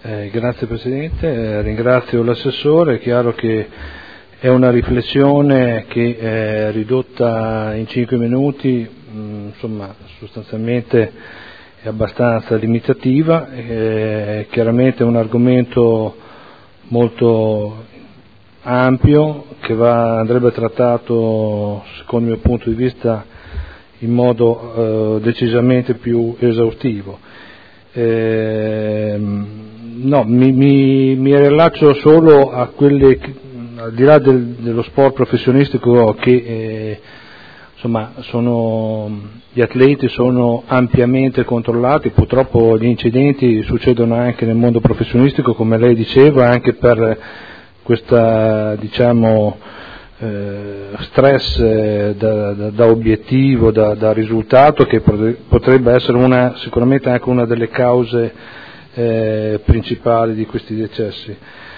Grazie Presidente, ringrazio l'assessore. È chiaro che è una riflessione che è ridotta in 5 minuti, insomma sostanzialmente è abbastanza limitativa, chiaramente è un argomento molto ampio che andrebbe trattato, secondo il mio punto di vista, in modo decisamente più esaustivo. No, mi rilaccio solo a quelle che, al di là dello sport professionistico, che insomma gli atleti sono ampiamente controllati. Purtroppo gli incidenti succedono anche nel mondo professionistico, come lei diceva, anche per questa stress da obiettivo, da risultato, che potrebbe essere sicuramente anche una delle cause principali di questi decessi.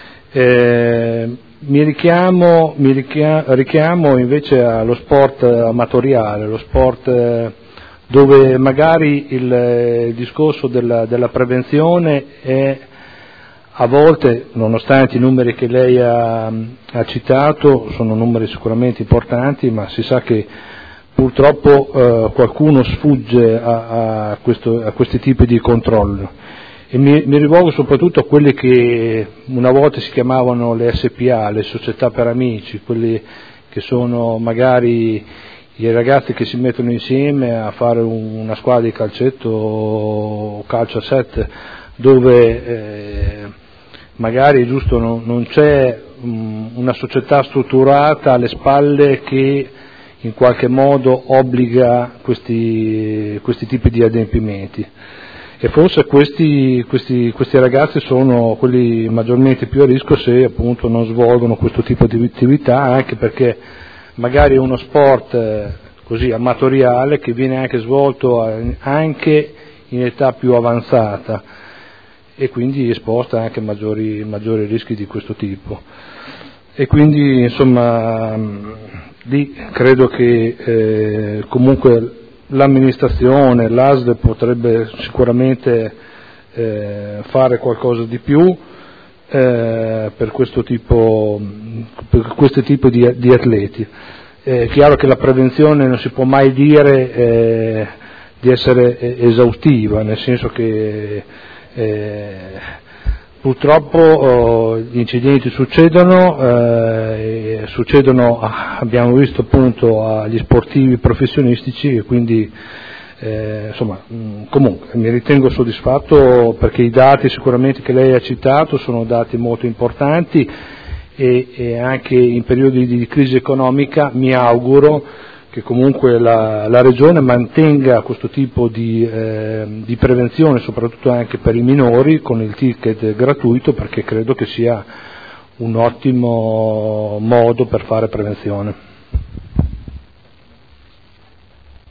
Mi richiamo invece allo sport amatoriale, lo sport dove magari il discorso della prevenzione è a volte, nonostante i numeri che lei ha citato, sono numeri sicuramente importanti, ma si sa che purtroppo qualcuno sfugge a questi tipi di controllo. E mi rivolgo soprattutto a quelli che una volta si chiamavano le SPA, le società per amici, quelli che sono magari i ragazzi che si mettono insieme a fare una squadra di calcetto o calcio a 7, dove magari giusto non c'è una società strutturata alle spalle che in qualche modo obbliga questi tipi di adempimenti. E forse questi ragazzi sono quelli maggiormente più a rischio se appunto non svolgono questo tipo di attività, anche perché magari è uno sport così amatoriale che viene anche svolto anche in età più avanzata e quindi esposta anche a maggiori rischi di questo tipo. E quindi insomma lì credo che comunque l'amministrazione, l'ASL potrebbe sicuramente fare qualcosa di più per questo tipo di atleti. È chiaro che la prevenzione non si può mai dire di essere esaustiva, nel senso che purtroppo gli incidenti succedono, abbiamo visto appunto agli sportivi professionistici, e quindi insomma comunque mi ritengo soddisfatto perché i dati sicuramente che lei ha citato sono dati molto importanti e anche in periodi di crisi economica mi auguro che comunque la Regione mantenga questo tipo di prevenzione, soprattutto anche per i minori, con il ticket gratuito, perché credo che sia un ottimo modo per fare prevenzione.